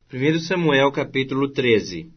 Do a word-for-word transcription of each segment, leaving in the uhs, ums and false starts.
primeiro Samuel, capítulo treze.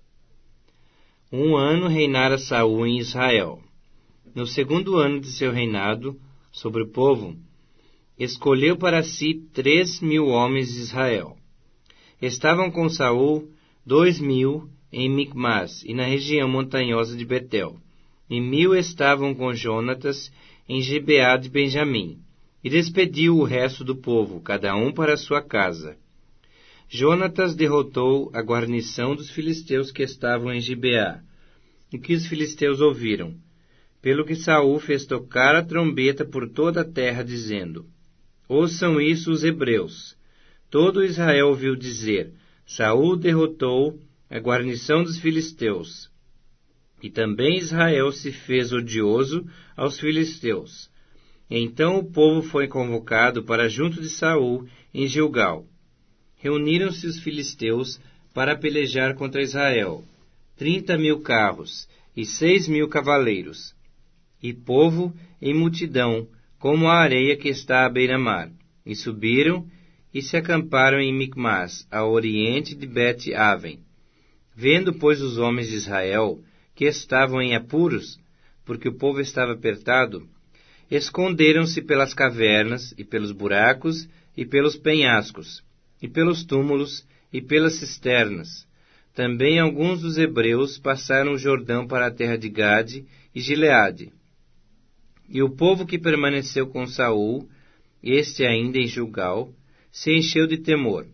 Um ano reinara Saul em Israel. No segundo ano de seu reinado sobre o povo, escolheu para si três mil homens de Israel. Estavam com Saul dois mil em Micmas e na região montanhosa de Betel, e mil estavam com Jonatas em Gibeá de Benjamim, e despediu o resto do povo, cada um para sua casa. Jonatas derrotou a guarnição dos filisteus que estavam em Gibeá, o que os filisteus ouviram, pelo que Saul fez tocar a trombeta por toda a terra, dizendo: Ouçam isso os hebreus. Todo Israel ouviu dizer: Saul derrotou a guarnição dos filisteus. E também Israel se fez odioso aos filisteus. Então o povo foi convocado para junto de Saul em Gilgal. Reuniram-se os filisteus para pelejar contra Israel, trinta mil carros e seis mil cavaleiros, e povo em multidão, como a areia que está à beira-mar. E subiram e se acamparam em Micmas, a oriente de Bet-Aven. Vendo, pois, os homens de Israel, que estavam em apuros, porque o povo estava apertado, esconderam-se pelas cavernas, e pelos buracos, e pelos penhascos, e pelos túmulos, e pelas cisternas. Também alguns dos hebreus passaram o Jordão para a terra de Gade e Gileade. E o povo que permaneceu com Saul, este ainda em Gilgal, se encheu de temor.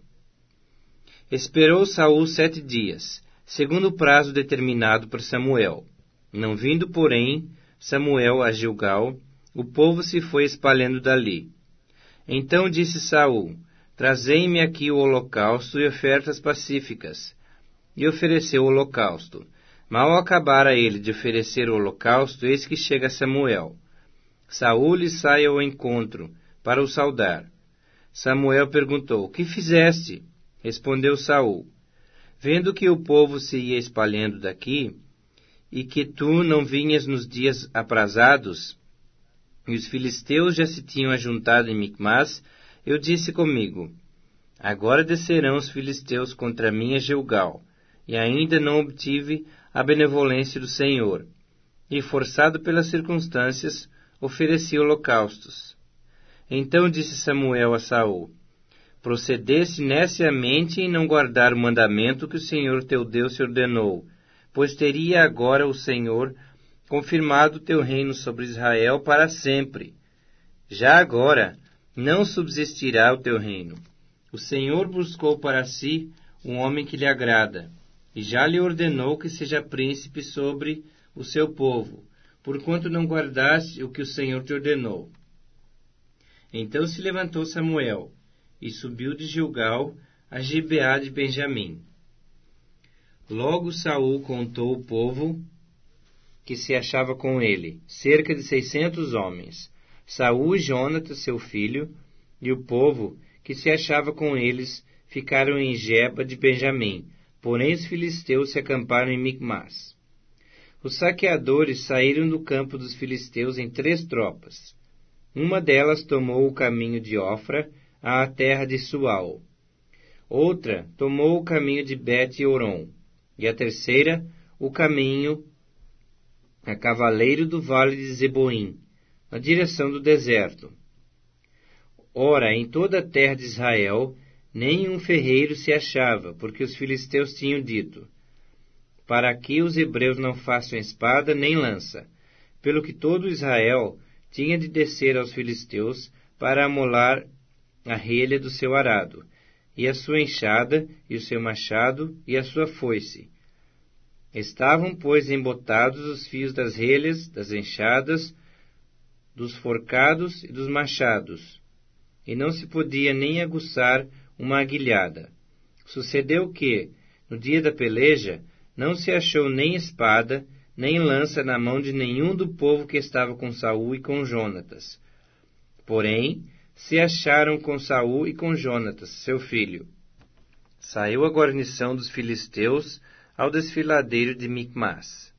Esperou Saul sete dias, segundo o prazo determinado por Samuel. Não vindo, porém, Samuel a Gilgal, o povo se foi espalhando dali. Então disse Saul: Trazei-me aqui o holocausto e ofertas pacíficas. E ofereceu o holocausto. Mal acabara ele de oferecer o holocausto, eis que chega Samuel. Saul lhe sai ao encontro, para o saudar. Samuel perguntou: Que fizeste? Respondeu Saul: Vendo que o povo se ia espalhando daqui, e que tu não vinhas nos dias aprazados, e os filisteus já se tinham ajuntado em Micmas, eu disse comigo: Agora descerão os filisteus contra mim a Gilgal, e ainda não obtive a benevolência do Senhor. E, forçado pelas circunstâncias, ofereci holocaustos. Então disse Samuel a Saul: Procedeste neciamente em não guardar o mandamento que o Senhor teu Deus te ordenou, pois teria agora o Senhor confirmado o teu reino sobre Israel para sempre. Já agora não subsistirá o teu reino. O Senhor buscou para si um homem que lhe agrada, e já lhe ordenou que seja príncipe sobre o seu povo, porquanto não guardaste o que o Senhor te ordenou. Então se levantou Samuel, e subiu de Gilgal a Gibeá de Benjamim. Logo Saul contou o povo que se achava com ele, cerca de seiscentos homens, Saul e Jonatas, seu filho, e o povo que se achava com eles ficaram em Geba de Benjamim, porém os filisteus se acamparam em Micmas. Os saqueadores saíram do campo dos filisteus em três tropas. Uma delas tomou o caminho de Ofra à terra de Sual. Outra tomou o caminho de Bet-Oron, e a terceira o caminho a cavaleiro do vale de Zeboim, na direção do deserto. Ora, em toda a terra de Israel, nenhum ferreiro se achava, porque os filisteus tinham dito: Para que os hebreus não façam espada nem lança, pelo que todo Israel tinha de descer aos filisteus para amolar a relha do seu arado, e a sua enxada, e o seu machado, e a sua foice. Estavam, pois, embotados os fios das relhas, das enxadas, dos forcados e dos machados, e não se podia nem aguçar uma aguilhada. Sucedeu que, no dia da peleja, não se achou nem espada, nem lança na mão de nenhum do povo que estava com Saul e com Jonatas. Porém, se acharam com Saul e com Jonatas, seu filho. Saiu a guarnição dos filisteus ao desfiladeiro de Micmas.